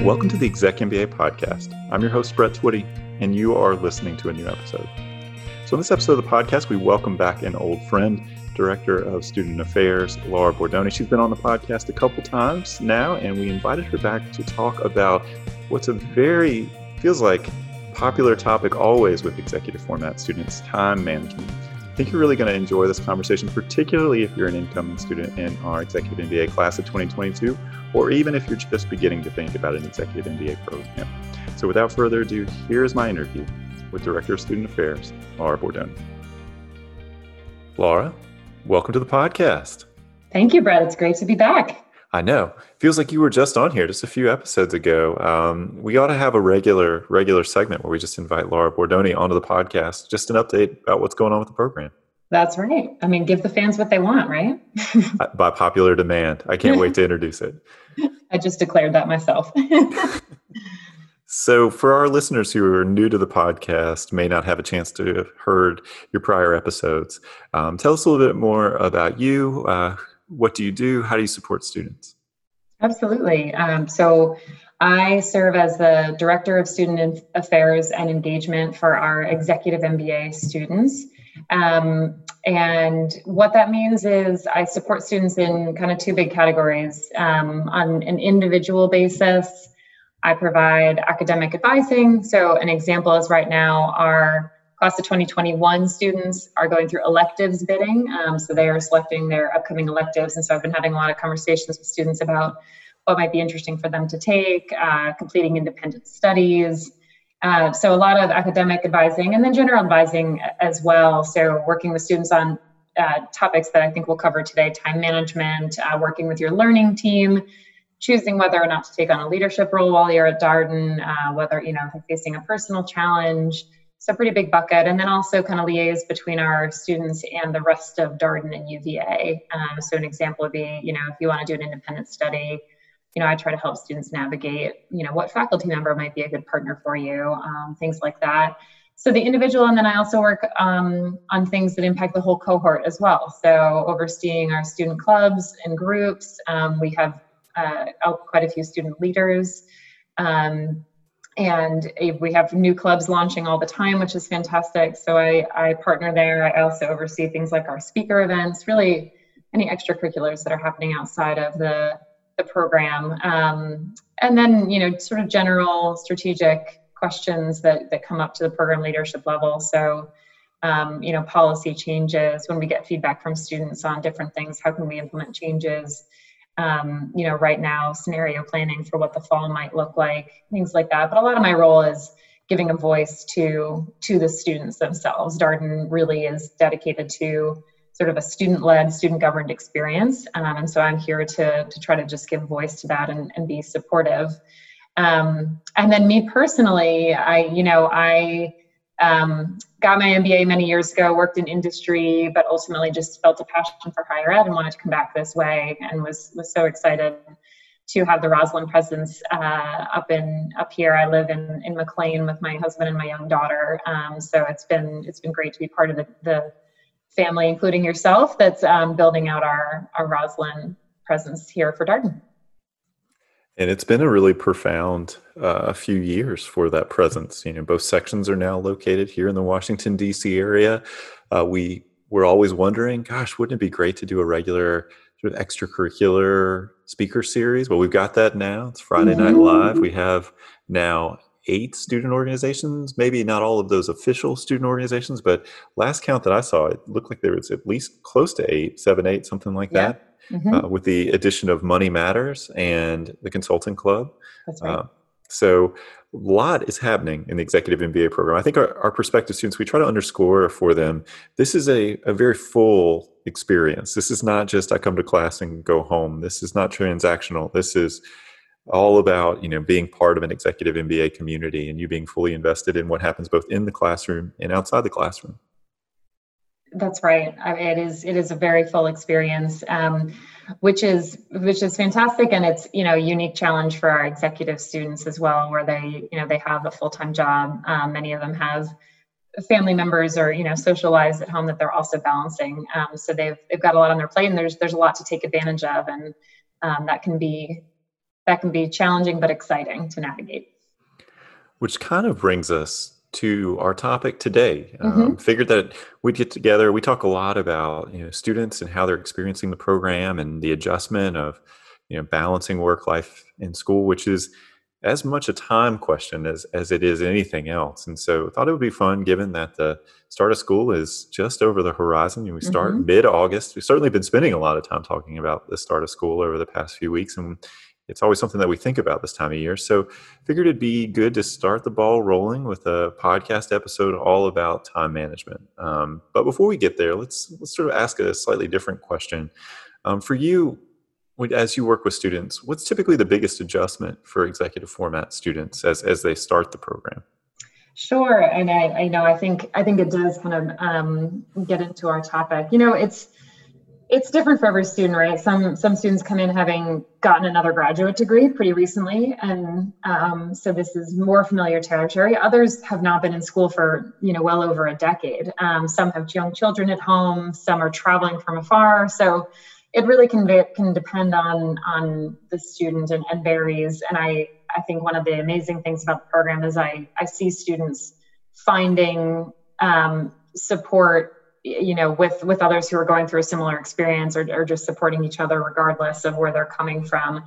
Welcome to the Exec MBA podcast. I'm your host, Brett Twitty, and you are listening to a new episode. So in this episode of the podcast, we welcome back an old friend, Director of Student Affairs, Laura Bordoni. She's been on the podcast a couple times now, and we invited her back to talk about what's feels like popular topic always with executive format students, time management. I think you're really going to enjoy this conversation, particularly if you're an incoming student in our Executive MBA class of 2022, or even if you're just beginning to think about an Executive MBA program. So without further ado, here's my interview with Director of Student Affairs, Laura Bordoni. Laura, welcome to the podcast. Thank you, Brett. It's great to be back. I know. Feels like you were just on here just a few episodes ago. We ought to have a regular segment where we just invite Laura Bordoni onto the podcast, just an update about what's going on with the program. That's right. I mean, give the fans what they want, right? By popular demand. I can't wait to introduce it. I just declared that myself. So for our listeners who are new to the podcast, may not have a chance to have heard your prior episodes, tell us a little bit more about you. What do you do? How do you support students? Absolutely. So I serve as the Director of Student Affairs and Engagement for our Executive MBA students. And what that means is I support students in kind of two big categories. On an individual basis, I provide academic advising. So an example is right now our class of 2021 students are going through electives bidding. So they are selecting their upcoming electives. And so I've been having a lot of conversations with students about what might be interesting for them to take, completing independent studies. So a lot of academic advising and then general advising as well. So working with students on topics that I think we'll cover today, time management, working with your learning team, choosing whether or not to take on a leadership role while you're at Darden, whether, if you're facing a personal challenge. So pretty big bucket. And then also kind of liaise between our students and the rest of Darden and UVA. So an example would be, if you want to do an independent study, I try to help students navigate, what faculty member might be a good partner for you, things like that. So the individual, and then I also work on things that impact the whole cohort as well. So overseeing our student clubs and groups. We have quite a few student leaders. And we have new clubs launching all the time, which is fantastic. So I partner there. I also oversee things like our speaker events, really any extracurriculars that are happening outside of the program. And then, sort of general strategic questions that come up to the program leadership level. So, policy changes, when we get feedback from students on different things, how can we implement changes? Right now, scenario planning for what the fall might look like, things like that. But a lot of my role is giving a voice to the students themselves. Darden really is dedicated to sort of a student-led, student-governed experience. And so I'm here to try to just give voice to that and be supportive. And then me personally, I got my MBA many years ago, worked in industry, but ultimately just felt a passion for higher ed and wanted to come back this way, and was so excited to have the Roslyn presence up here. I live in McLean with my husband and my young daughter. So it's been great to be part of the family, including yourself, that's building out our Roslyn presence here for Darden. And it's been a really profound few years for that presence. Both sections are now located here in the Washington, D.C. area. We were always wondering, gosh, wouldn't it be great to do a regular sort of extracurricular speaker series? Well, we've got that now. It's Friday Night Live. We have now 8 student organizations, maybe not all of those official student organizations, but last count that I saw, it looked like there was at least close to 7, 8, something like that. With the addition of Money Matters and the Consulting Club. That's right. So a lot is happening in the Executive MBA program. I think our prospective students, we try to underscore for them, this is a very full experience. This is not just I come to class and go home. This is not transactional. This is all about, being part of an Executive MBA community and you being fully invested in what happens both in the classroom and outside the classroom. That's right. It is a very full experience, which is fantastic, and it's a unique challenge for our executive students as well, where they have a full-time job. Many of them have family members or social lives at home that they're also balancing. So they've got a lot on their plate, and there's a lot to take advantage of, and that can be that can be challenging but exciting to navigate. Which kind of brings us to our topic today. Mm-hmm. Figured that we'd get together. We talk a lot about students and how they're experiencing the program and the adjustment of balancing work life in school, which is as much a time question as it is anything else. And so I thought it would be fun, given that the start of school is just over the horizon. We start Mm-hmm. mid-August. We've certainly been spending a lot of time talking about the start of school over the past few weeks, and it's always something that we think about this time of year. So figured it'd be good to start the ball rolling with a podcast episode all about time management. But before we get there, let's sort of ask a slightly different question. For you, as you work with students, what's typically the biggest adjustment for executive format students as they start the program? Sure, and I think it does kind of get into our topic. It's different for every student, right? Some students come in having gotten another graduate degree pretty recently, and so this is more familiar territory. Others have not been in school for well over a decade. Some have young children at home. Some are traveling from afar. So it really can depend on the student and varies. And I think one of the amazing things about the program is I see students finding support with others who are going through a similar experience, or just supporting each other regardless of where they're coming from.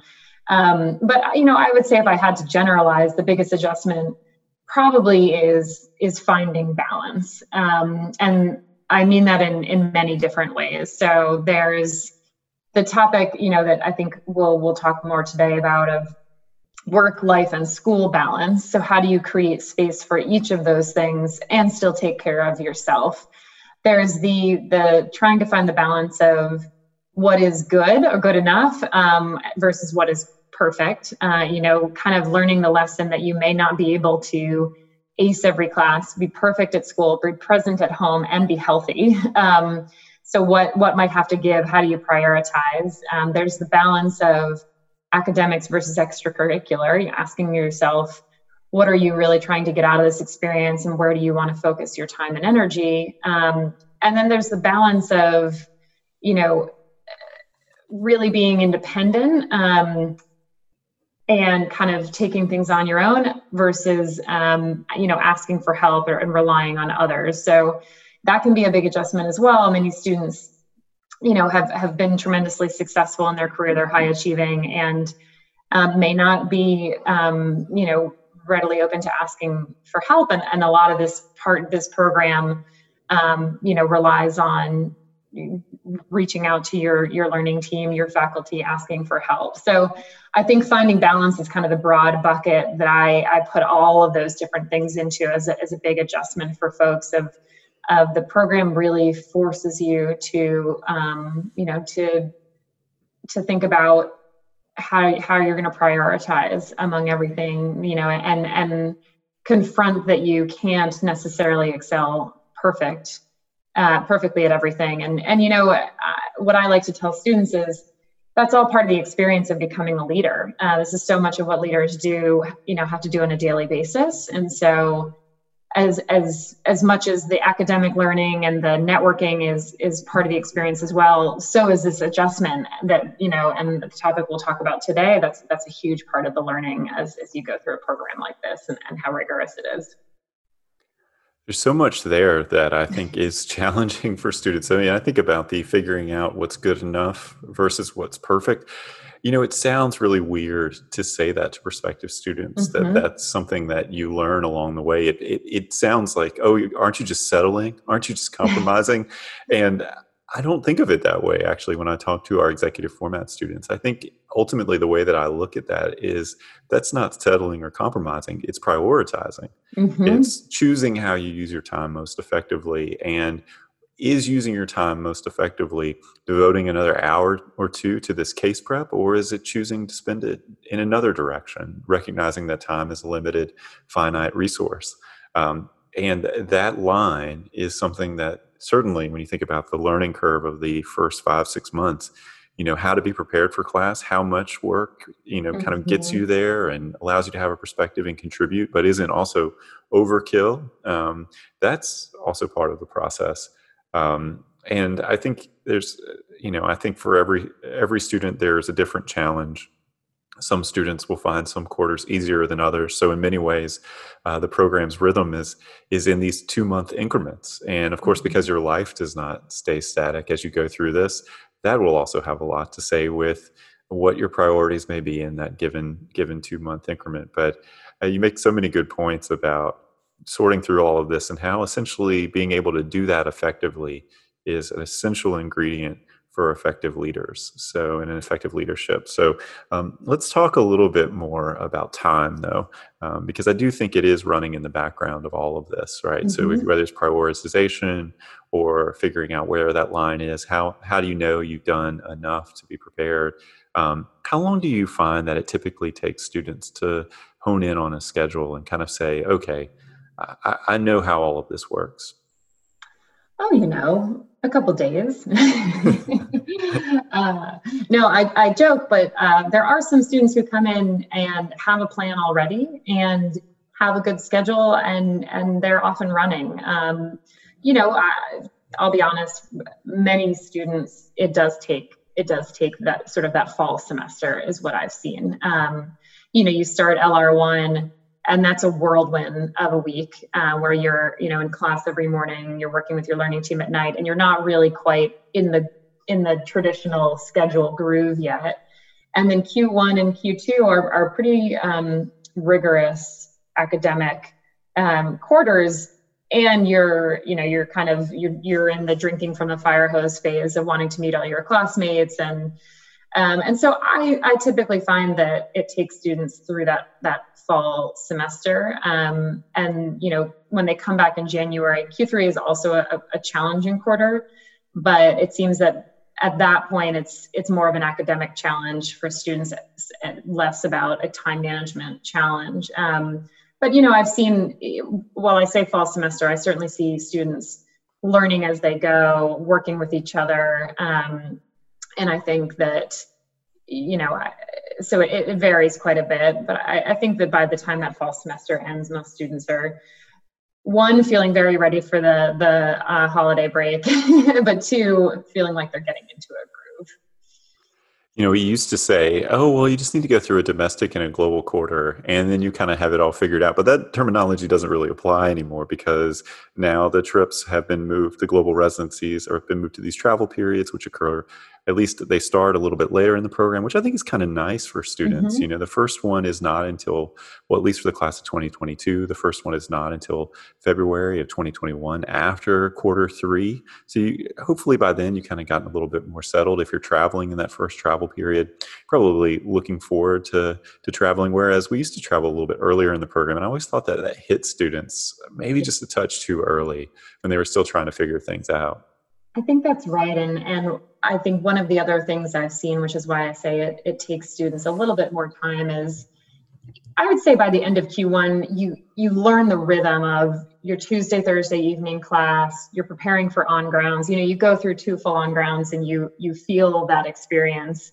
But I would say, if I had to generalize, the biggest adjustment probably is finding balance. And I mean that in many different ways. So there's the topic, that I think we'll talk more today about, of work, life, and school balance. So how do you create space for each of those things and still take care of yourself? There's the trying to find the balance of what is good or good enough versus what is perfect. Kind of learning the lesson that you may not be able to ace every class, be perfect at school, be present at home, and be healthy. So what might have to give? How do you prioritize? There's the balance of academics versus extracurricular. You're asking yourself, what are you really trying to get out of this experience, and where do you want to focus your time and energy? And then there's the balance of, really being independent and kind of taking things on your own versus, asking for help and relying on others. So that can be a big adjustment as well. Many students, have been tremendously successful in their career. They're high achieving and may not be, readily open to asking for help. And a lot of this program, relies on reaching out to your learning team, your faculty, asking for help. So I think finding balance is kind of the broad bucket that I put all of those different things into as a big adjustment for folks of the program. Really forces you to, to think about how you're going to prioritize among everything, and confront that you can't necessarily excel perfectly at everything. And what I like to tell students is that's all part of the experience of becoming a leader. This is so much of what leaders do, have to do on a daily basis. And so as much as the academic learning and the networking is part of the experience as well, so is this adjustment that, and the topic we'll talk about today, that's a huge part of the learning as you go through a program like this, and how rigorous it is. There's so much there that I think is challenging for students. I mean, I think about the figuring out what's good enough versus what's perfect. It sounds really weird to say that to prospective students, Mm-hmm. that's something that you learn along the way. It sounds like, oh, aren't you just settling? Aren't you just compromising? And I don't think of it that way, actually, when I talk to our executive format students. I think ultimately the way that I look at that is that's not settling or compromising. It's prioritizing. Mm-hmm. It's choosing how you use your time most effectively. And is using your time most effectively devoting another hour or two to this case prep, or is it choosing to spend it in another direction, recognizing that time is a limited, finite resource? And that line is something that certainly, when you think about the learning curve of the first 5-6 months, how to be prepared for class, how much work, kind of gets you there and allows you to have a perspective and contribute, but isn't also overkill. That's also part of the process. And I think there's, I think for every student, there's a different challenge some students will find some quarters easier than others. So in many ways, the program's rhythm is in these 2-month increments. And of course, because your life does not stay static as you go through this, that will also have a lot to say with what your priorities may be in that given 2-month increment. But you make so many good points about sorting through all of this and how essentially being able to do that effectively is an essential ingredient for effective leaders. So, and an effective leadership. So, let's talk a little bit more about time, though, because I do think it is running in the background of all of this, right? Mm-hmm. So, whether it's prioritization or figuring out where that line is, how do you know you've done enough to be prepared? How long do you find that it typically takes students to hone in on a schedule and kind of say, okay, I know how all of this works? Oh, a couple days. No, I joke, but there are some students who come in and have a plan already and have a good schedule, and they're off and running. I'll be honest, many students, it does take that sort of that fall semester is what I've seen. You start LR1, and that's a whirlwind of a week where you're, in class every morning, you're working with your learning team at night, and you're not really quite in the traditional schedule groove yet. And then Q1 and Q2 are pretty rigorous academic quarters, and you're in the drinking from the fire hose phase of wanting to meet all your classmates, and so I typically find that it takes students through that fall semester. And, when they come back in January, Q3 is also a challenging quarter, but it seems that at that point, it's more of an academic challenge for students, less about a time management challenge. But, I've seen, while I say fall semester, I certainly see students learning as they go, working with each other. And I think that, so it varies quite a bit, but I think that by the time that fall semester ends, most students are, one, feeling very ready for the holiday break, but two, feeling like they're getting into a groove. We used to say, oh, well, you just need to go through a domestic and a global quarter, and then you kind of have it all figured out. But that terminology doesn't really apply anymore because now the trips have been moved, the global residencies have been moved to these travel periods, which occur, at least they start a little bit later in the program, which I think is kind of nice for students. Mm-hmm. The first one is not until, well, at least for the class of 2022, the first one is not until February of 2021 after quarter 3. So hopefully by then you kind of gotten a little bit more settled. If you're traveling in that first travel period, probably looking forward to traveling, whereas we used to travel a little bit earlier in the program. And I always thought that hit students maybe just a touch too early when they were still trying to figure things out. I think that's right. And I think one of the other things I've seen, which is why I say it takes students a little bit more time, is I would say by the end of Q1, you learn the rhythm of your Tuesday, Thursday evening class, you're preparing for on-grounds. You go through 2 full on-grounds and you feel that experience.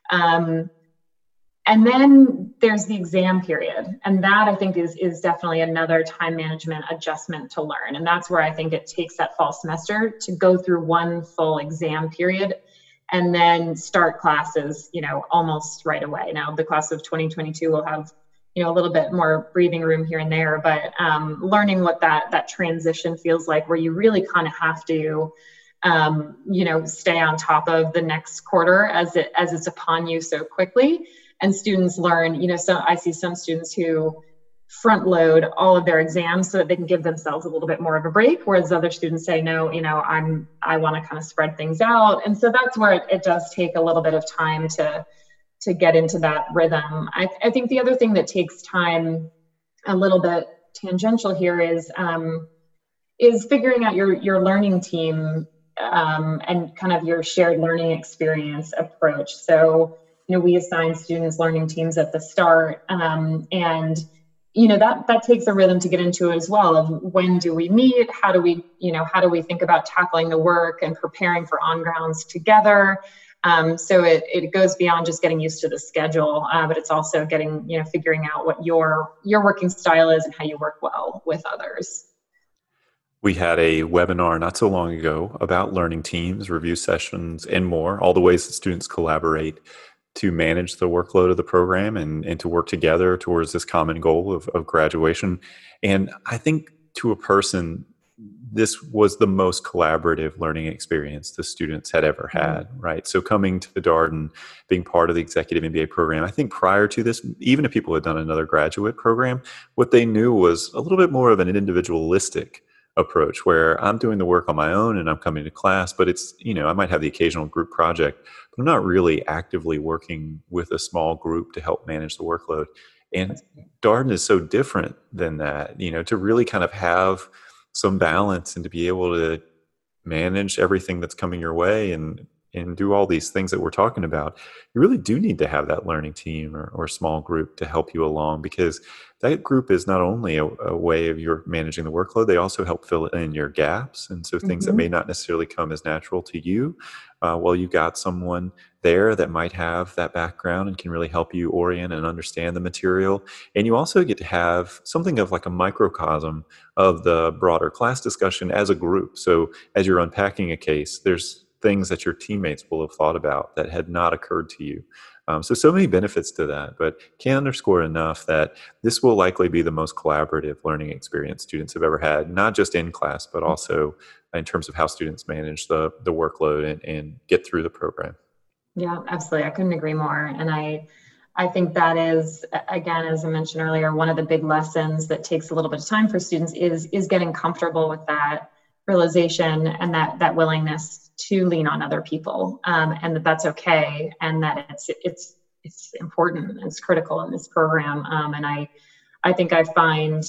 And then there's the exam period. And that I think is definitely another time management adjustment to learn. And that's where I think it takes that fall semester to go through one full exam period and then start classes, almost right away. Now the class of 2022 will have, a little bit more breathing room here and there, but learning what that transition feels like, where you really kind of have to, stay on top of the next quarter as it's upon you so quickly. And students learn, so I see some students who front load all of their exams so that they can give themselves a little bit more of a break, whereas other students say, no, I want to kind of spread things out. And so that's where it does take a little bit of time to get into that rhythm. I think the other thing that takes time, a little bit tangential here, is figuring out your learning team and kind of your shared learning experience approach. So, we assign students learning teams at the start, and that takes a rhythm to get into it as well. Of when do we meet? How do we think about tackling the work and preparing for on-grounds together? So it goes beyond just getting used to the schedule, but it's also figuring out what your working style is and how you work well with others. We had a webinar not so long ago about learning teams, review sessions, and more, all the ways that students collaborate. to manage the workload of the program and to work together towards this common goal of graduation. And I think to a person, this was the most collaborative learning experience the students had ever had, right? So coming to Darden, being part of the executive MBA program, I think prior to this, even if people had done another graduate program, what they knew was a little bit more of an individualistic approach where I'm doing the work on my own and I'm coming to class, but it's, I might have the occasional group project, but I'm not really actively working with a small group to help manage the workload. And Darden is so different than that, to really kind of have some balance and to be able to manage everything that's coming your way and do all these things that we're talking about. You really do need to have that learning team or small group to help you along, because that group is not only a way of your managing the workload, they also help fill in your gaps. And so things that may not necessarily come as natural to you, well, you got someone there that might have that background and can really help you orient and understand the material. And you also get to have something of like a microcosm of the broader class discussion as a group. So as you're unpacking a case, there's things that your teammates will have thought about that had not occurred to you. So many benefits to that, but can't underscore enough that this will likely be the most collaborative learning experience students have ever had, not just in class, but also in terms of how students manage the workload and get through the program. Yeah, absolutely. I couldn't agree more. And I think that is, again, as I mentioned earlier, one of the big lessons that takes a little bit of time for students is getting comfortable with that realization and that willingness to lean on other people, and that's okay, and that it's important, it's critical in this program. And I think I find,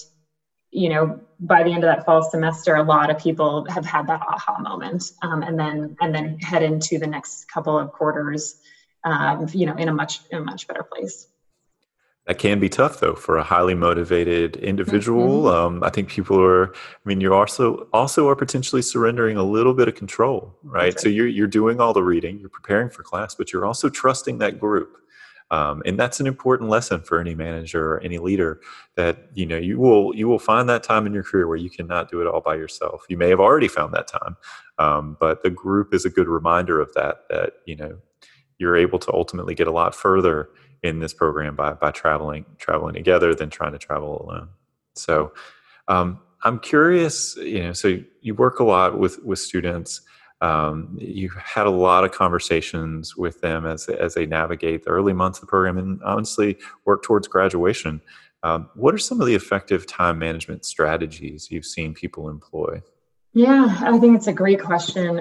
by the end of that fall semester, a lot of people have had that aha moment, and then head into the next couple of quarters, in a much better place. That can be tough, though, for a highly motivated individual. I think you also are potentially surrendering a little bit of control, right? So you're doing all the reading, you're preparing for class, but you're also trusting that group. And that's an important lesson for any manager or any leader, that, you will find that time in your career where you cannot do it all by yourself. You may have already found that time, but the group is a good reminder of that, you're able to ultimately get a lot further in this program by traveling together than trying to travel alone. So I'm curious, so you work a lot with students. You had a lot of conversations with them as they navigate the early months of the program and honestly work towards graduation. What are some of the effective time management strategies you've seen people employ? Yeah, I think it's a great question.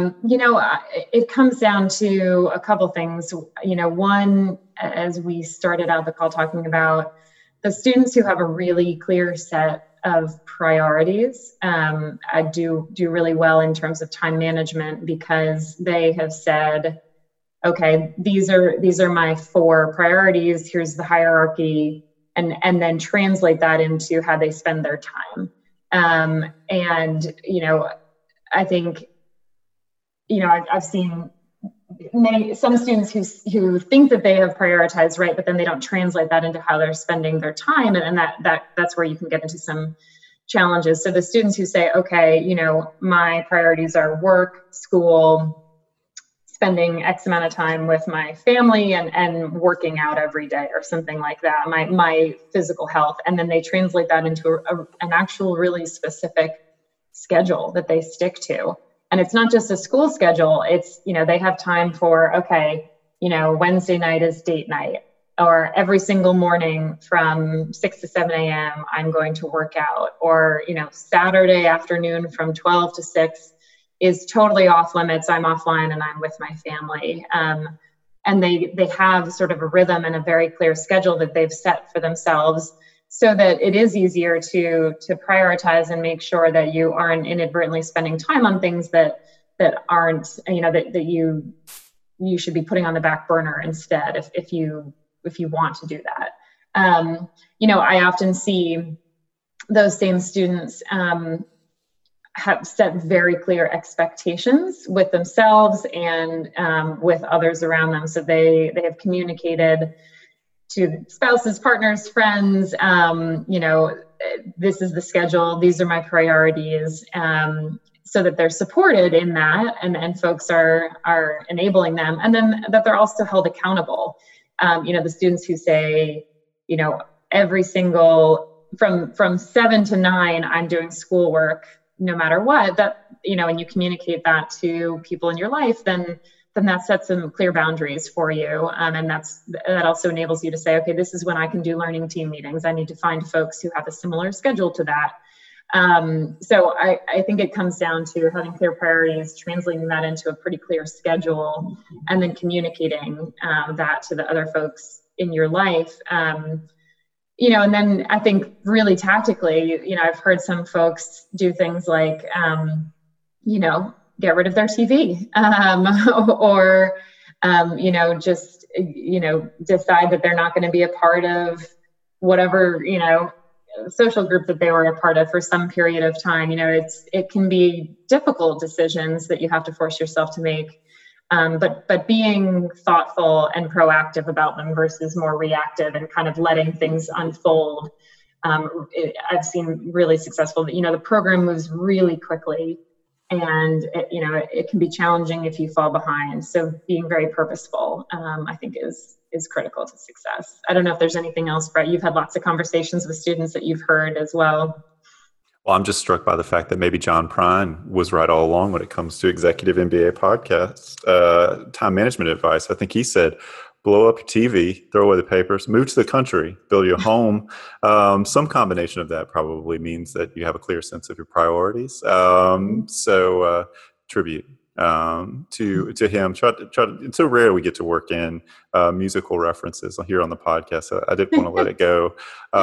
It comes down to a couple things. One, as we started out the call talking about, the students who have a really clear set of priorities do really well in terms of time management, because they have said, okay, these are my 4 priorities. Here's the hierarchy, and then translate that into how they spend their time. I think, I've seen some students who think that they have prioritized right, but then they don't translate that into how they're spending their time. And that's where you can get into some challenges. So the students who say, okay, my priorities are work, school, spending X amount of time with my family and working out every day or something like that, my physical health. And then they translate that into an actual really specific schedule that they stick to. And it's not just a school schedule. It's, they have time for, okay, Wednesday night is date night, or every single morning from 6 to 7 a.m. I'm going to work out, or, Saturday afternoon from 12 to 6 is totally off limits. I'm offline and I'm with my family. And they have sort of a rhythm and a very clear schedule that they've set for themselves, so that it is easier to prioritize and make sure that you aren't inadvertently spending time on things that aren't, that you should be putting on the back burner instead, if you want to do that. I often see those same students have set very clear expectations with themselves and with others around them. So they have communicated to spouses, partners, friends, this is the schedule, these are my priorities. so that they're supported in that, and folks are enabling them, and then that they're also held accountable. The students who say, every single from 7 to 9, I'm doing schoolwork no matter what, that, and you communicate that to people in your life, then that sets some clear boundaries for you. And that also enables you to say, okay, this is when I can do learning team meetings. I need to find folks who have a similar schedule to that. So I think it comes down to having clear priorities, translating that into a pretty clear schedule, and then communicating that to the other folks in your life. And then I think really tactically, I've heard some folks do things like, get rid of their TV, or, just, decide that they're not going to be a part of whatever, social group that they were a part of for some period of time. It can be difficult decisions that you have to force yourself to make. But being thoughtful and proactive about them versus more reactive and kind of letting things unfold. I've seen really successful, the program moves really quickly, and it can be challenging if you fall behind. So being very purposeful, I think is critical to success. I don't know if there's anything else, Brett. You've had lots of conversations with students that you've heard as well. Well, I'm just struck by the fact that maybe John Prine was right all along when it comes to executive MBA podcast, time management advice. I think he said, blow up your TV, throw away the papers, move to the country, build you a home. Some combination of that probably means that you have a clear sense of your priorities. So tribute to him. It's so rare we get to work in musical references here on the podcast. So I didn't want to let it go.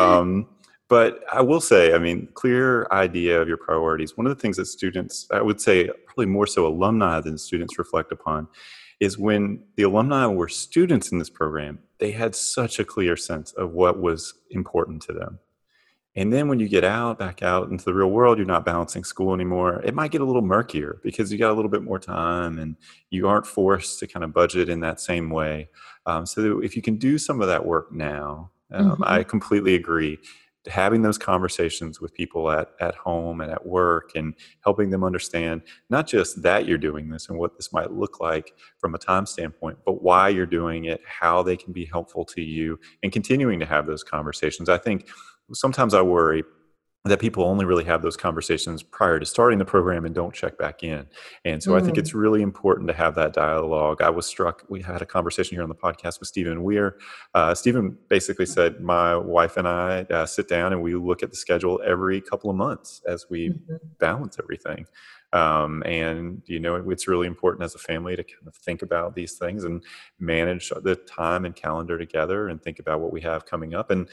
But I will say, clear idea of your priorities. One of the things that students, I would say probably more so alumni than students, reflect upon is when the alumni were students in this program, they had such a clear sense of what was important to them. And then when you get back out into the real world, you're not balancing school anymore. It might get a little murkier because you got a little bit more time and you aren't forced to kind of budget in that same way. So if you can do some of that work now, I completely agree. Having those conversations with people at home and at work and helping them understand not just that you're doing this and what this might look like from a time standpoint, but why you're doing it, how they can be helpful to you, and continuing to have those conversations. I think sometimes I worry that people only really have those conversations prior to starting the program and don't check back in. And so I think it's really important to have that dialogue. I was struck, we had a conversation here on the podcast with Stephen Weir. Stephen basically said, my wife and I sit down and we look at the schedule every couple of months as we balance everything. And it's really important as a family to kind of think about these things and manage the time and calendar together and think about what we have coming up. And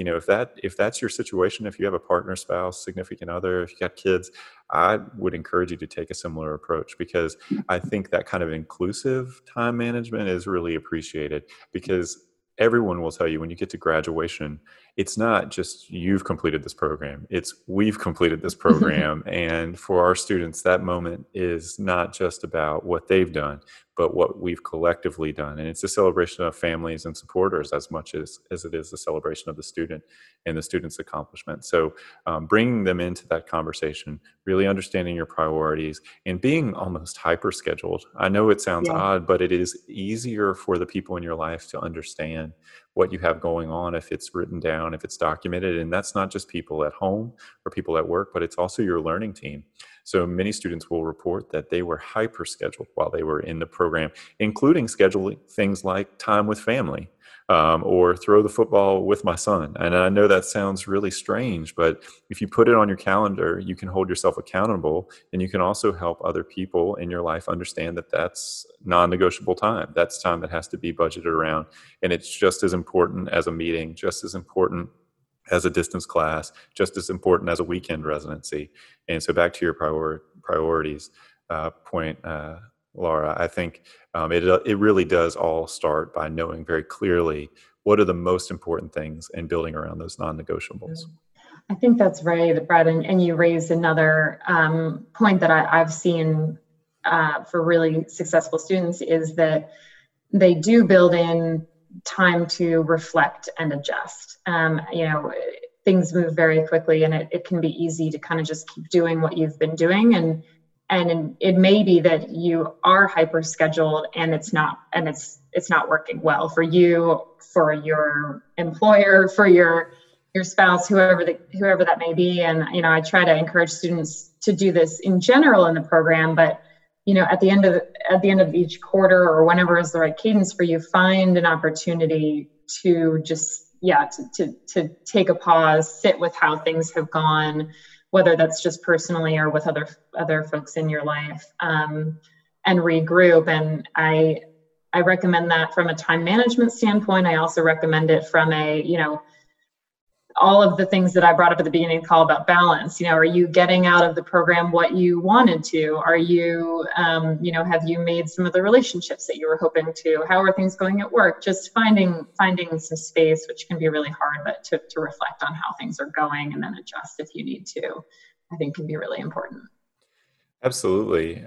if that's your situation, if you have a partner, spouse, significant other, if you got kids, I would encourage you to take a similar approach, because I think that kind of inclusive time management is really appreciated, because everyone will tell you when you get to graduation, it's not just you've completed this program, it's we've completed this program. And for our students, that moment is not just about what they've done, but what we've collectively done. And it's a celebration of families and supporters as much as it is a celebration of the student and the student's accomplishment. So bringing them into that conversation, really understanding your priorities, and being almost hyper-scheduled. I know it sounds odd, but it is easier for the people in your life to understand what you have going on if it's written down, if it's documented. And that's not just people at home or people at work, but it's also your learning team. So many students will report that they were hyper-scheduled while they were in the program, including scheduling things like time with family, or throw the football with my son. And I know that sounds really strange, but if you put it on your calendar, you can hold yourself accountable, and you can also help other people in your life understand that that's non-negotiable time. That's time that has to be budgeted around. And it's just as important as a meeting, just as important as a distance class, just as important as a weekend residency. And so back to your priorities point, Laura, I think it really does all start by knowing very clearly what are the most important things and building around those non-negotiables. I think that's right, Brad. And you raised another point that I've seen for really successful students is that they do build in time to reflect and adjust. Things move very quickly, and it can be easy to kind of just keep doing what you've been doing and it may be that you are hyper scheduled and it's not working well for you, for your employer, for your spouse, whoever that may be. And I try to encourage students to do this in general in the program, but at the end of each quarter, or whenever is the right cadence for you, find an opportunity to just to take a pause, sit with how things have gone, whether that's just personally or with other folks in your life, and regroup. And I recommend that from a time management standpoint. I also recommend it from all of the things that I brought up at the beginning of the call about balance. Are you getting out of the program what you wanted to? Are you, have you made some of the relationships that you were hoping to? How are things going at work? Just finding some space, which can be really hard, but to reflect on how things are going and then adjust if you need to, I think can be really important. Absolutely.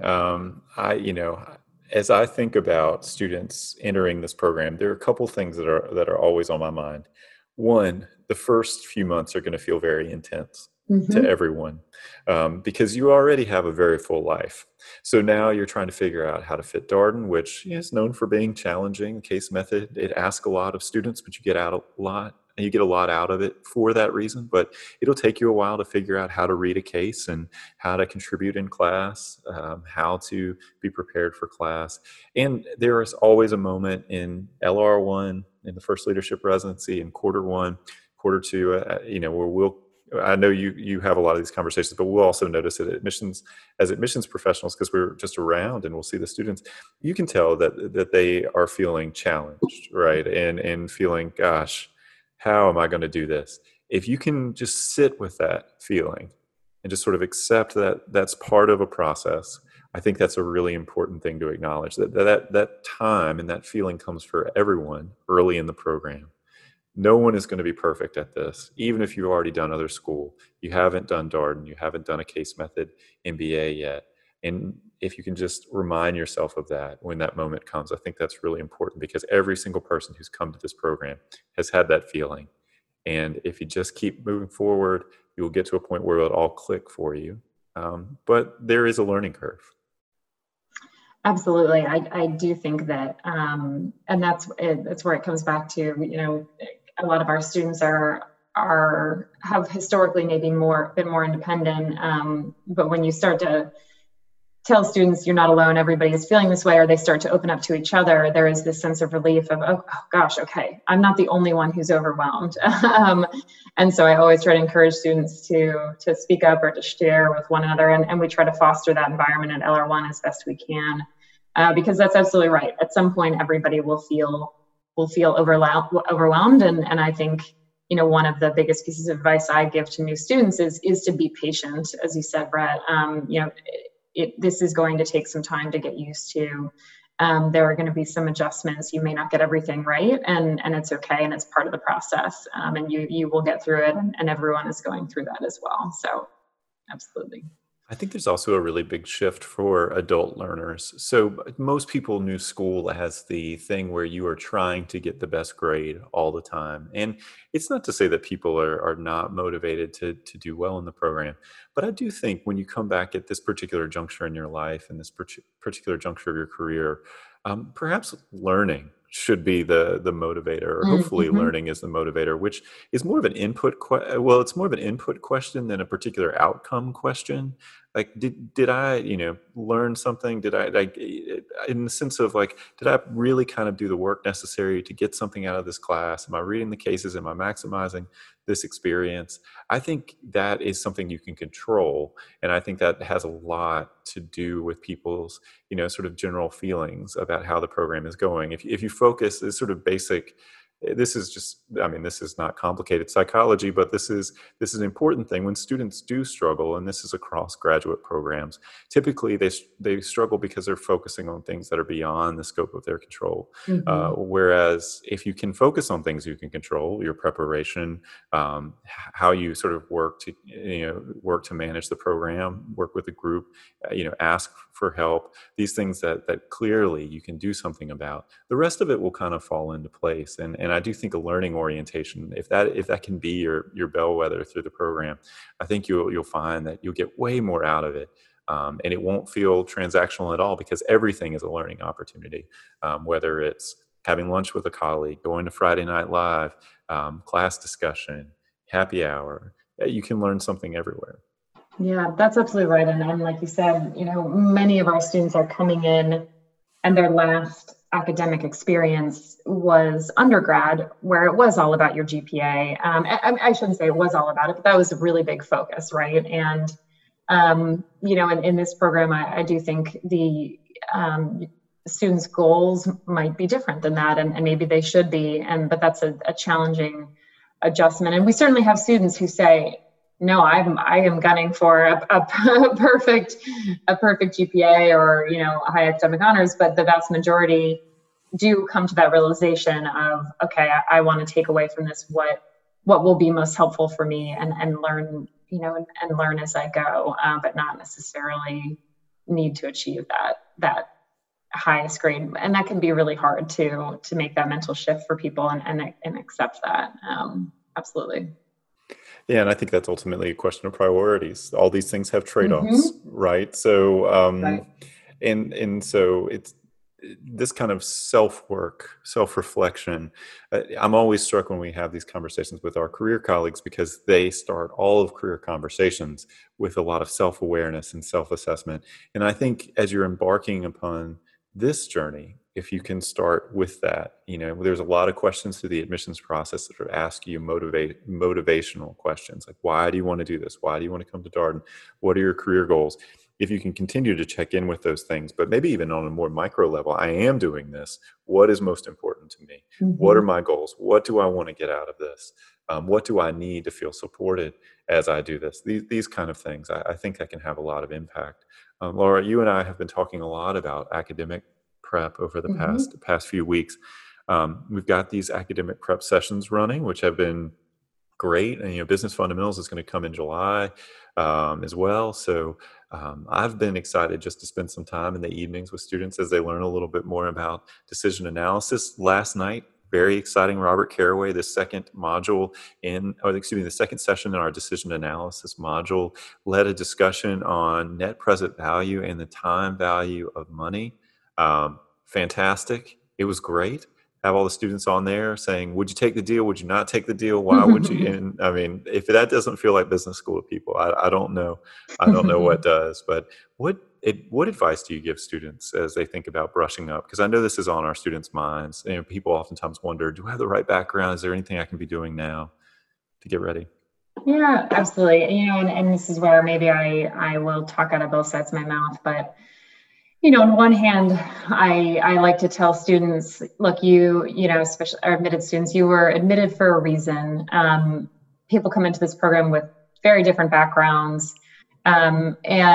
As I think about students entering this program, there are a couple things that are always on my mind. One, the first few months are going to feel very intense to everyone because you already have a very full life. So now you're trying to figure out how to fit Darden, which is known for being challenging. Case method, it asks a lot of students, but you get a lot out of it for that reason. But it'll take you a while to figure out how to read a case and how to contribute in class, how to be prepared for class. And there is always a moment in LR1, in the first leadership residency, in quarter one, quarter two, where I know you have a lot of these conversations, but we'll also notice it as admissions professionals, because we're just around and we'll see the students. You can tell that they are feeling challenged, right? And feeling, gosh, how am I going to do this? If you can just sit with that feeling and just sort of accept that that's part of a process, I think that's a really important thing to acknowledge, that time and that feeling comes for everyone early in the program. No one is going to be perfect at this. Even if you've already done other school, you haven't done Darden, you haven't done a case method MBA yet. And if you can just remind yourself of that when that moment comes, I think that's really important, because every single person who's come to this program has had that feeling. And if you just keep moving forward, you'll get to a point where it'll all click for you. But there is a learning curve. Absolutely. I do think that, and that's where it comes back to, a lot of our students have historically maybe been more independent. But when you start to tell students you're not alone, everybody is feeling this way, or they start to open up to each other, there is this sense of relief of, oh gosh, okay, I'm not the only one who's overwhelmed. And so I always try to encourage students to speak up or to share with one another. And we try to foster that environment at LR1 as best we can, because that's absolutely right. At some point, everybody will feel overwhelmed. And I think, one of the biggest pieces of advice I give to new students is to be patient. As you said, Brett, this is going to take some time to get used to. There are going to be some adjustments. You may not get everything right, and it's okay, and it's part of the process. And you will get through it, and everyone is going through that as well. So, absolutely. I think there's also a really big shift for adult learners. So most people knew school as the thing where you are trying to get the best grade all the time. And it's not to say that people are not motivated to do well in the program. But I do think when you come back at this particular juncture in your life and this particular juncture of your career, perhaps learning should be the motivator, or hopefully learning is the motivator, which is more of an it's more of an input question than a particular outcome question. Like, did I, learn something? Did I, in the sense of like, did I really kind of do the work necessary to get something out of this class? Am I reading the cases? Am I maximizing this experience? I think that is something you can control. And I think that has a lot to do with people's, sort of general feelings about how the program is going. If you focus, this sort of basic, this is not complicated psychology, but this is an important thing. When students do struggle, and this is across graduate programs, typically they struggle because they're focusing on things that are beyond the scope of their control. Whereas if you can focus on things you can control, your preparation, how you sort of work to manage the program, work with a group, ask for help, these things that clearly you can do something about, the rest of it will kind of fall into place. And I do think a learning orientation, if that can be your bellwether through the program, I think you'll find that you'll get way more out of it And it won't feel transactional at all because everything is a learning opportunity, whether it's having lunch with a colleague, going to Friday Night Live, class discussion, happy hour. You can learn something everywhere. Yeah, that's absolutely right. And like you said, many of our students are coming in and their last academic experience was undergrad, where it was all about your GPA. I shouldn't say it was all about it, but that was a really big focus, right? And, in this program, I do think the students' goals might be different than that, and maybe they should be, but that's a challenging adjustment. And we certainly have students who say, no, I am gunning for a perfect GPA or a high academic honors, but the vast majority do come to that realization of, okay, I want to take away from this what will be most helpful for me and learn and learn as I go, but not necessarily need to achieve that highest grade. And that can be really hard to make that mental shift for people and accept that. Absolutely. Yeah, and I think that's ultimately a question of priorities. All these things have trade-offs, right? So, Right. and so it's this kind of self-work, self-reflection. I'm always struck when we have these conversations with our career colleagues because they start all of career conversations with a lot of self-awareness and self-assessment. And I think as you're embarking upon this journey, if you can start with that, there's a lot of questions through the admissions process that are ask you motivational questions like, why do you want to do this? Why do you want to come to Darden? What are your career goals? If you can continue to check in with those things, but maybe even on a more micro level, I am doing this. What is most important to me? What are my goals? What do I want to get out of this? What do I need to feel supported as I do this? These kind of things, I think that can have a lot of impact. Laura, you and I have been talking a lot about academic prep over the past few weeks. We've got these academic prep sessions running, which have been great. And, Business Fundamentals is going to come in July as well. So I've been excited just to spend some time in the evenings with students as they learn a little bit more about decision analysis. Last night, very exciting, Robert Carraway, the second session in our decision analysis module led a discussion on net present value and the time value of money. Fantastic. It was great. Have all the students on there saying, would you take the deal? Would you not take the deal? Why would you? And I mean, if that doesn't feel like business school to people, I don't know. I don't know what does. But what advice do you give students as they think about brushing up? Because I know this is on our students' minds. People oftentimes wonder, do I have the right background? Is there anything I can be doing now to get ready? Yeah, absolutely. And this is where maybe I will talk out of both sides of my mouth, but on one hand, I like to tell students, look, especially our admitted students, you were admitted for a reason. People come into this program with very different backgrounds, and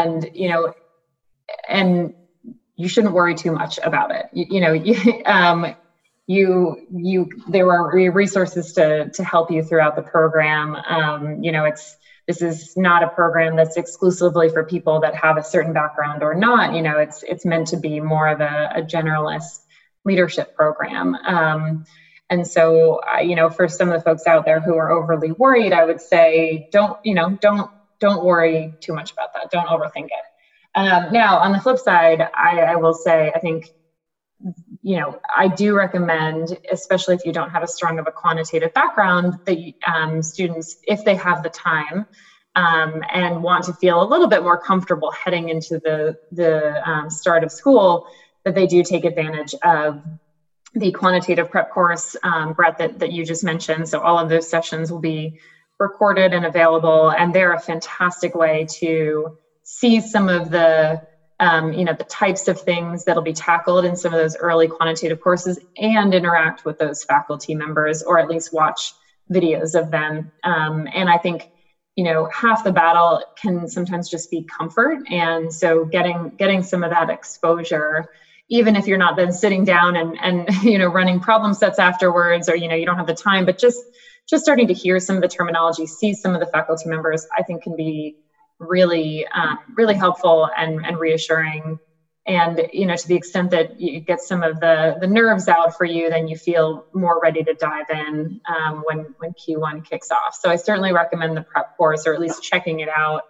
you shouldn't worry too much about it. There were resources to help you throughout the program. This is not a program that's exclusively for people that have a certain background or not. It's meant to be more of a generalist leadership program. And so, for some of the folks out there who are overly worried, I would say, don't worry too much about that. Don't overthink it. Now, on the flip side, I will say, I think, I do recommend, especially if you don't have as strong of a quantitative background, that students, if they have the time and want to feel a little bit more comfortable heading into the start of school, that they do take advantage of the quantitative prep course, Brett, that you just mentioned. So all of those sessions will be recorded and available, and they're a fantastic way to see some of the the types of things that'll be tackled in some of those early quantitative courses and interact with those faculty members, or at least watch videos of them. And I think, half the battle can sometimes just be comfort. And so getting some of that exposure, even if you're not then sitting down and running problem sets afterwards, or, you don't have the time, but just starting to hear some of the terminology, see some of the faculty members, I think can be really helpful and reassuring. And to the extent that you get some of the nerves out for you, then you feel more ready to dive in when Q1 kicks off. So I certainly recommend the prep course, or at least checking it out.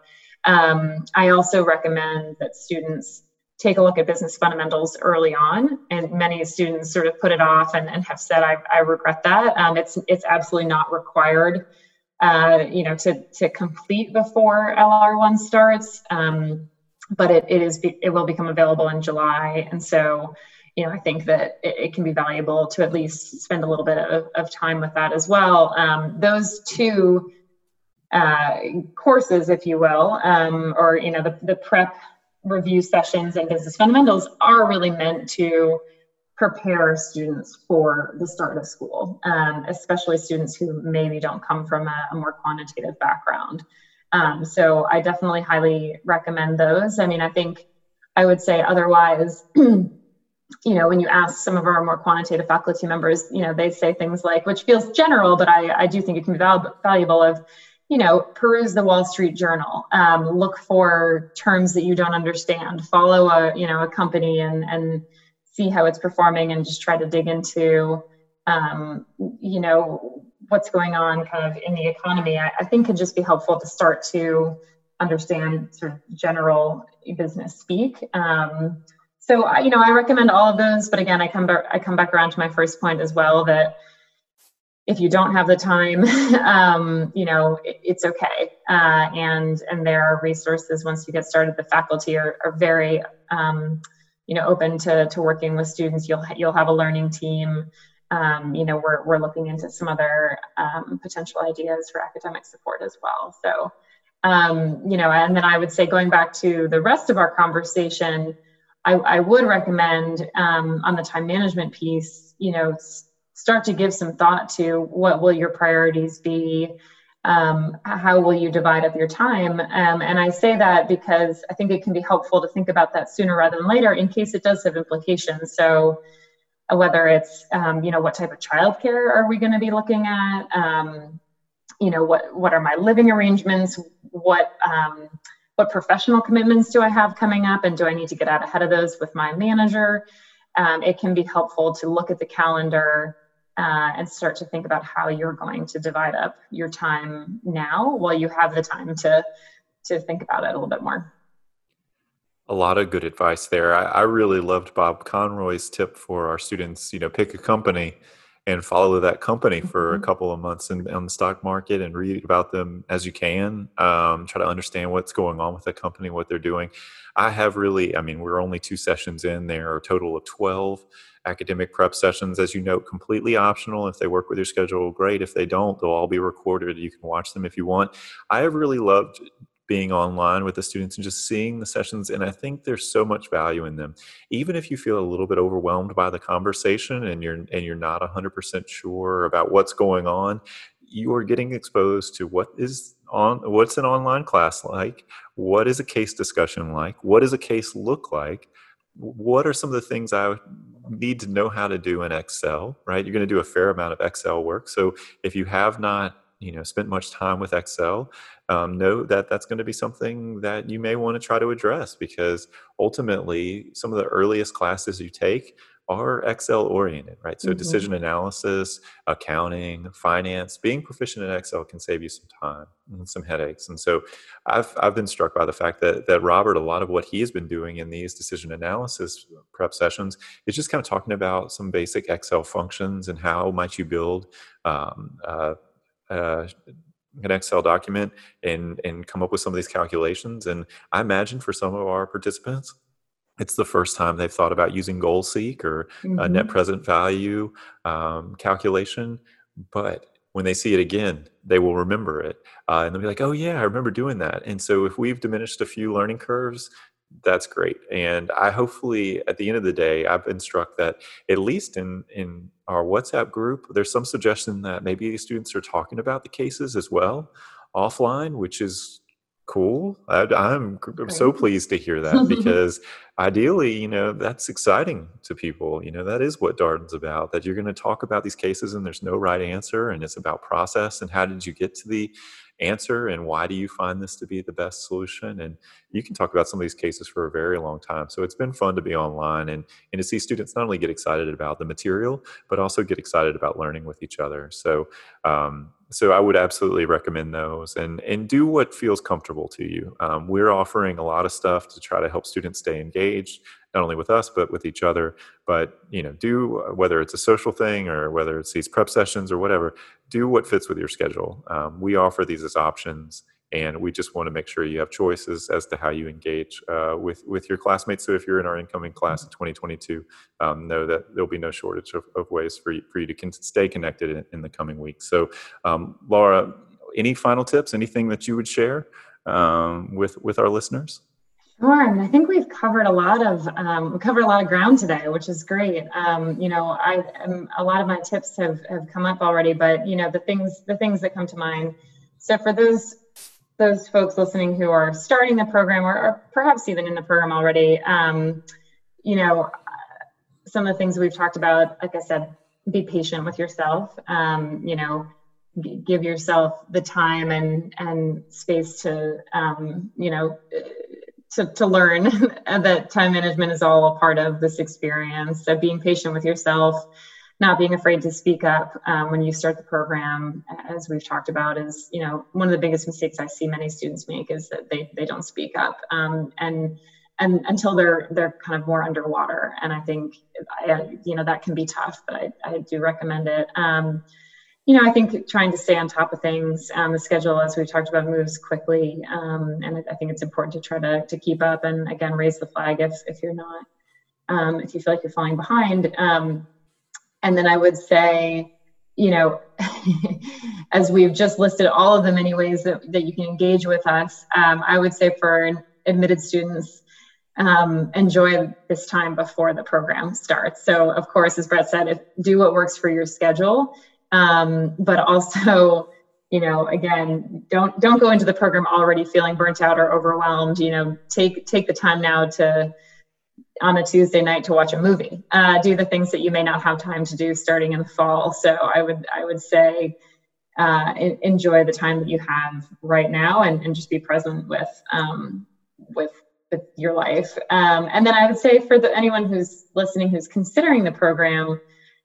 I also recommend that students take a look at business fundamentals early on, and many students sort of put it off and have said, I regret that. It's absolutely not required, to complete before LR1 starts, but it will become available in July, and so I think that it can be valuable to at least spend a little bit of time with that as well. Those two courses, if you will, or the prep review sessions and business fundamentals are really meant to prepare students for the start of school, especially students who maybe don't come from a more quantitative background. So I definitely highly recommend those. I mean, I think I would say otherwise, when you ask some of our more quantitative faculty members, they say things like, which feels general, but I do think it can be valuable of, peruse the Wall Street Journal, look for terms that you don't understand, follow a company and see how it's performing, and just try to dig into, what's going on kind of in the economy. I think can just be helpful to start to understand sort of general business speak. So, I recommend all of those, but again, I come back around to my first point as well, that if you don't have the time, it's okay. And there are resources once you get started. The faculty are very, open to working with students. You'll have a learning team. We're looking into some other potential ideas for academic support as well. So, and then I would say, going back to the rest of our conversation, I would recommend on the time management piece, start to give some thought to what will your priorities be, how will you divide up your time, and I say that because I think it can be helpful to think about that sooner rather than later in case it does have implications. So whether it's what type of childcare are we going to be looking at, what are my living arrangements, what professional commitments do I have coming up, and do I need to get out ahead of those with my manager? It can be helpful to look at the calendar and start to think about how you're going to divide up your time now while you have the time to think about it a little bit more. A lot of good advice there. I really loved Bob Conroy's tip for our students, pick a company and follow that company for a couple of months on the stock market and read about them as you can. Try to understand what's going on with the company, what they're doing. We're only 2 sessions in. There are a total of 12 academic prep sessions, as you note, completely optional. If they work with your schedule, great. If they don't, they'll all be recorded. You can watch them if you want. I have really loved being online with the students and just seeing the sessions. And I think there's so much value in them. Even if you feel a little bit overwhelmed by the conversation and you're not 100% sure about what's going on, you are getting exposed to what's an online class like, what is a case discussion like, what does a case look like, what are some of the things I need to know how to do in Excel, right? You're going to do a fair amount of Excel work. So if you have not spent much time with Excel, know that that's going to be something that you may want to try to address, because ultimately some of the earliest classes you take are Excel oriented, right? So decision analysis, accounting, finance, being proficient in Excel can save you some time and some headaches. And so I've been struck by the fact that Robert, a lot of what he has been doing in these decision analysis prep sessions is just kind of talking about some basic Excel functions and how might you build an Excel document and come up with some of these calculations. And I imagine for some of our participants, it's the first time they've thought about using goal seek or a net present value calculation. But when they see it again, they will remember it. And they'll be like, oh yeah, I remember doing that. And so if we've diminished a few learning curves, that's great. And I hopefully at the end of the day, I've been struck that at least in our WhatsApp group, there's some suggestion that maybe students are talking about the cases as well offline, which is cool. I'm so pleased to hear that, because ideally, that's exciting to people. That is what Darden's about, that you're going to talk about these cases and there's no right answer, and it's about process and how did you get to the answer and why do you find this to be the best solution. And you can talk about some of these cases for a very long time. So it's been fun to be online and to see students not only get excited about the material, but also get excited about learning with each other. So So I would absolutely recommend those, and do what feels comfortable to you. We're offering a lot of stuff to try to help students stay engaged, not only with us, but with each other. But, do, whether it's a social thing or whether it's these prep sessions or whatever, do what fits with your schedule. We offer these as options, and we just want to make sure you have choices as to how you engage with your classmates. So if you're in our incoming class of 2022, know that there'll be no shortage of ways for you to stay connected in the coming weeks. So Laura, any final tips, anything that you would share with our listeners? Sure. And I think we've covered a lot of ground today, which is great. A lot of my tips have come up already, but the things that come to mind. So for those folks listening who are starting the program or perhaps even in the program already, some of the things we've talked about, like I said, be patient with yourself. Give yourself the time and space to learn that time management is all a part of this experience. So being patient with yourself, not being afraid to speak up when you start the program, as we've talked about, is, one of the biggest mistakes I see many students make is that they don't speak up and until they're kind of more underwater. And I think, that can be tough, but I do recommend it. I think trying to stay on top of things, the schedule, as we've talked about, moves quickly. And I think it's important to try to keep up and, again, raise the flag if you're not, if you feel like you're falling behind. And then I would say, as we've just listed all of the many ways that you can engage with us, I would say for admitted students, enjoy this time before the program starts. So, of course, as Brett said, do what works for your schedule. But also, again, don't go into the program already feeling burnt out or overwhelmed. Take the time now on a Tuesday night to watch a movie. Do the things that you may not have time to do starting in the fall. So I would say enjoy the time that you have right now and just be present with your life. And then I would say for anyone who's listening who's considering the program,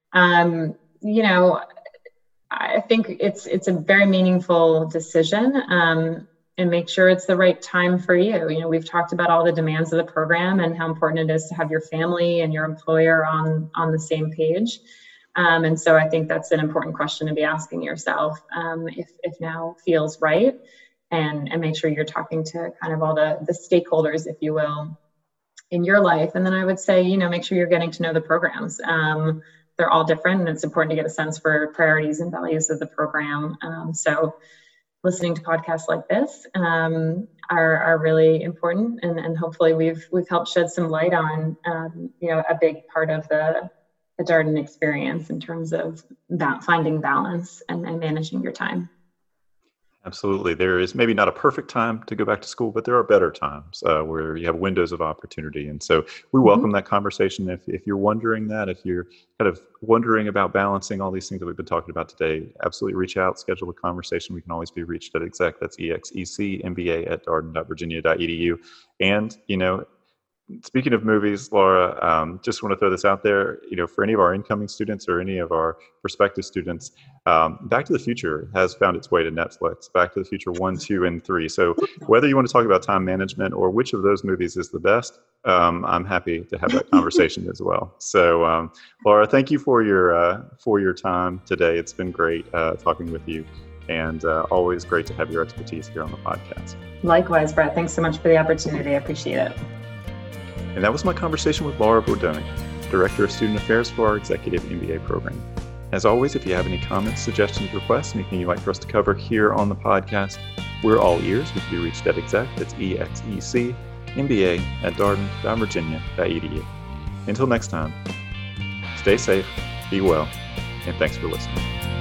I think it's a very meaningful decision, and make sure it's the right time for you. We've talked about all the demands of the program and how important it is to have your family and your employer on the same page. And so I think that's an important question to be asking yourself, if now feels right, and make sure you're talking to kind of all the stakeholders, if you will, in your life. And then I would say, make sure you're getting to know the programs. They're all different, and it's important to get a sense for priorities and values of the program. So listening to podcasts like this are really important, and hopefully we've helped shed some light on a big part of the Darden experience in terms of finding balance and managing your time. Absolutely. There is maybe not a perfect time to go back to school, but there are better times where you have windows of opportunity. And so we welcome that conversation. If you're wondering that, if you're kind of wondering about balancing all these things that we've been talking about today, absolutely reach out, schedule a conversation. We can always be reached at exec, that's execmba@darden.virginia.edu. And, speaking of movies, Laura, just want to throw this out there, for any of our incoming students or any of our prospective students, Back to the Future has found its way to Netflix, Back to the Future 1, 2, and 3. So whether you want to talk about time management or which of those movies is the best, I'm happy to have that conversation as well. So Laura, thank you for your time today. It's been great talking with you, and always great to have your expertise here on the podcast. Likewise, Brett. Thanks so much for the opportunity. I appreciate it. And that was my conversation with Laura Bordoni, Director of Student Affairs for our Executive MBA program. As always, if you have any comments, suggestions, requests, anything you'd like for us to cover here on the podcast, we're all ears. We can be reached at exec, that's execmba@darden.virginia.edu. Until next time, stay safe, be well, and thanks for listening.